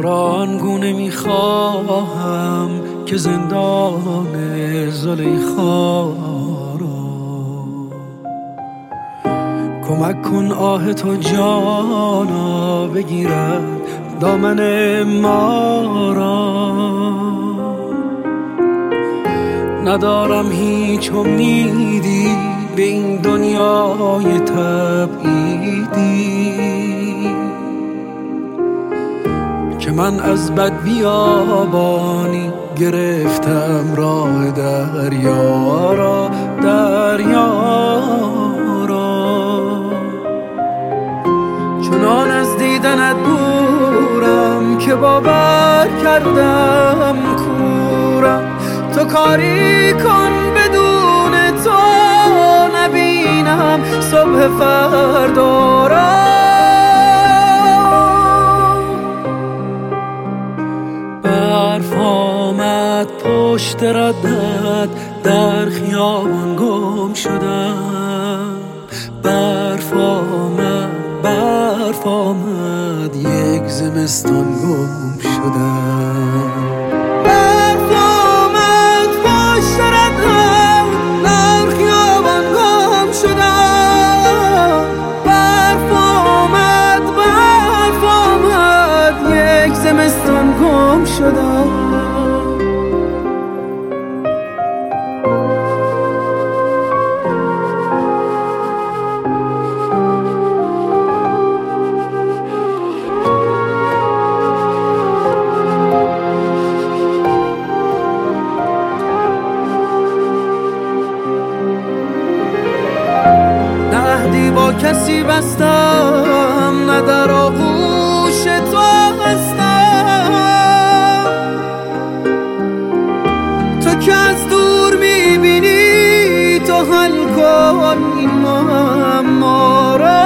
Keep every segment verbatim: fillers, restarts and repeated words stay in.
را آنگونه میخواهم که زندان زلیخا را کمک کن آه تو جانا بگیرد دامن ما را. ندارم هیچ امیدی به این دنیای تبعیدی که من از بد بیابانی گرفتم راه دریا را دریا را. چنان از دیدنت دورم که باور کردم کورم. تو کاری کن بدون تو نبینم صبح فردا را. برف آمد پشت ردت در خیابان گم شدم. برف آمد برف آمد یک زمستان گم شدم. برف آمد پشت ردت در خیابان گم شدم. برف آمد برف آمد یک زمستان گم شدم. نه با کسی بستم نه در آغوش تو هستم. تو که از دور میبینی تو حل کن این معما را.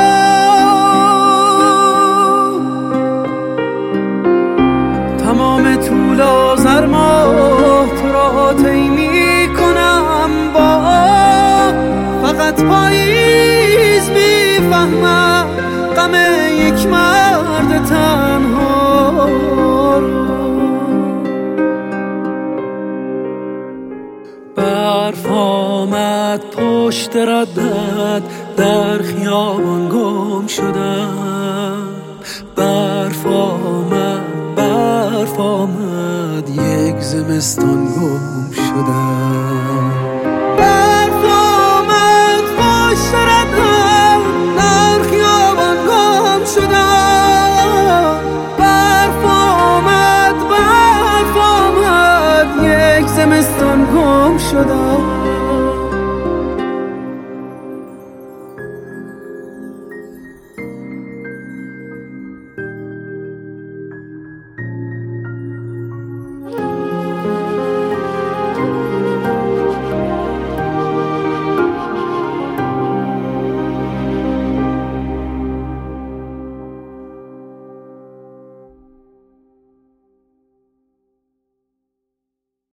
تمام طول آذر ماه تو را طی میکنم با فقط پاییز میفهمم غم یک مرد تنها را. برف آمد پشت ردت در خیابان گم شدم. برف آمد برف آمد یک زمستان گم شدم.